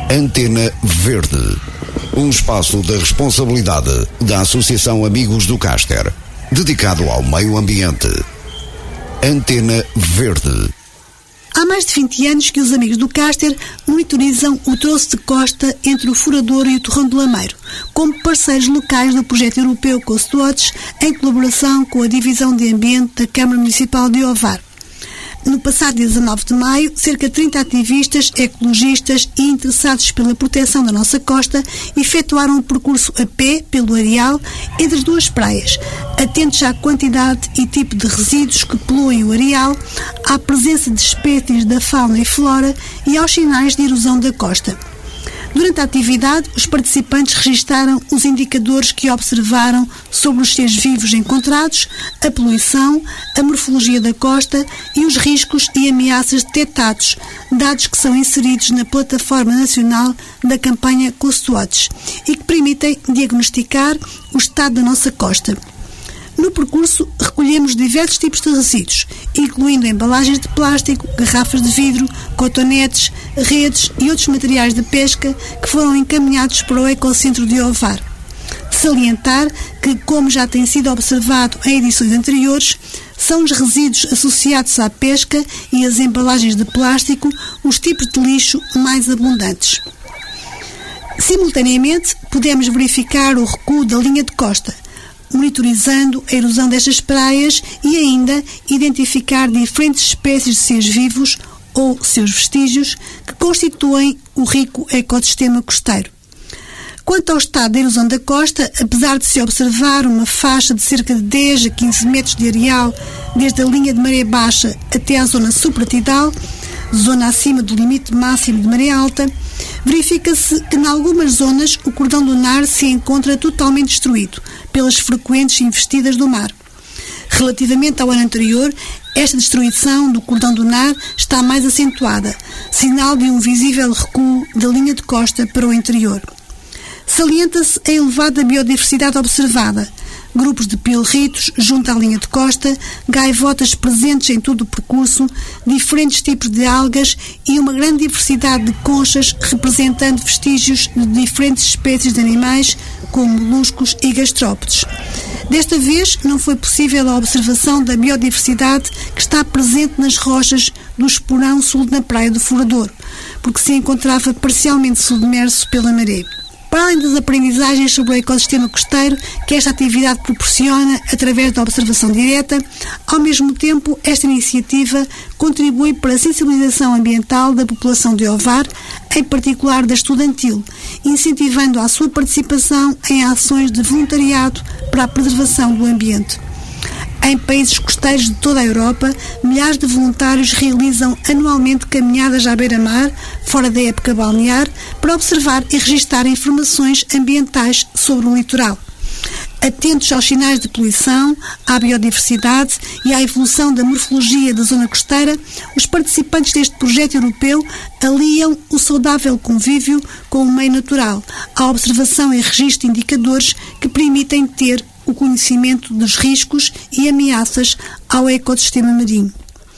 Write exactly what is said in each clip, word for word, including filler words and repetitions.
Antena Verde, um espaço da responsabilidade da Associação Amigos do Caster, dedicado ao meio ambiente. Antena Verde. Há mais de vinte anos que os Amigos do Caster monitorizam o troço de costa entre o Furadouro e o Torrão do Lameiro, como parceiros locais do projeto europeu Coastwatch, em colaboração com a Divisão de Ambiente da Câmara Municipal de Ovar. No passado dia dezanove de maio, cerca de trinta ativistas, ecologistas e interessados pela proteção da nossa costa efetuaram um percurso a pé pelo areal entre as duas praias, atentos à quantidade e tipo de resíduos que poluem o areal, à presença de espécies da fauna e flora e aos sinais de erosão da costa. Durante a atividade, os participantes registaram os indicadores que observaram sobre os seres vivos encontrados, a poluição, a morfologia da costa e os riscos e ameaças detectados, dados que são inseridos na plataforma nacional da campanha Coastwatch e que permitem diagnosticar o estado da nossa costa. No percurso, recolhemos diversos tipos de resíduos, incluindo embalagens de plástico, garrafas de vidro, cotonetes, redes e outros materiais de pesca que foram encaminhados para o Ecocentro de Ovar. Salientar que, como já tem sido observado em edições anteriores, são os resíduos associados à pesca e as embalagens de plástico os tipos de lixo mais abundantes. Simultaneamente, podemos verificar o recuo da linha de costa, monitorizando a erosão destas praias e ainda identificar diferentes espécies de seres vivos ou seus vestígios que constituem o rico ecossistema costeiro. Quanto ao estado da erosão da costa, apesar de se observar uma faixa de cerca de dez a quinze metros de areal desde a linha de maré baixa até à zona supratidal, zona acima do limite máximo de maré alta, verifica-se que em algumas zonas o cordão lunar se encontra totalmente destruído pelas frequentes investidas do mar. Relativamente ao ano anterior, esta destruição do cordão lunar está mais acentuada, sinal de um visível recuo da linha de costa para o interior. Salienta-se a elevada biodiversidade observada, grupos de pilritos junto à linha de costa, gaivotas presentes em todo o percurso, diferentes tipos de algas e uma grande diversidade de conchas representando vestígios de diferentes espécies de animais, como moluscos e gastrópodes. Desta vez, não foi possível a observação da biodiversidade que está presente nas rochas do Esporão sul na praia do Furadouro, porque se encontrava parcialmente submerso pela maré. Para além das aprendizagens sobre o ecossistema costeiro que esta atividade proporciona através da observação direta, ao mesmo tempo, esta iniciativa contribui para a sensibilização ambiental da população de Ovar, em particular da estudantil, incentivando a sua participação em ações de voluntariado para a preservação do ambiente. Em países costeiros de toda a Europa, milhares de voluntários realizam anualmente caminhadas à beira-mar, fora da época balnear, para observar e registar informações ambientais sobre o litoral. Atentos aos sinais de poluição, à biodiversidade e à evolução da morfologia da zona costeira, os participantes deste projeto europeu aliam o saudável convívio com o meio natural, à observação e registro de indicadores que permitem ter o conhecimento dos riscos e ameaças ao ecossistema marinho.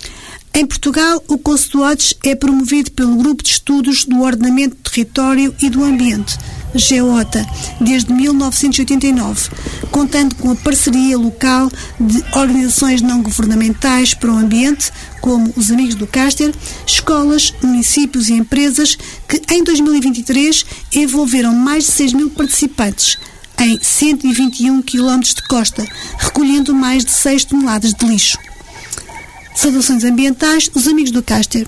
Em Portugal, o Coastwatch é promovido pelo Grupo de Estudos do Ordenamento do Território e do Ambiente, GEOTA, desde mil novecentos e oitenta e nove, contando com a parceria local de organizações não governamentais para o ambiente, como os Amigos do Caster, escolas, municípios e empresas que, em dois mil e vinte e três, envolveram mais de seis mil participantes, em cento e vinte e um quilómetros de costa, recolhendo mais de seis toneladas de lixo. Saudações ambientais, os Amigos do Caster.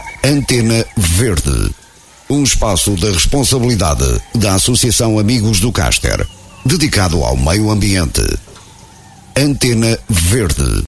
Antena Verde, um espaço da responsabilidade da Associação Amigos do Caster, dedicado ao meio ambiente. Antena Verde.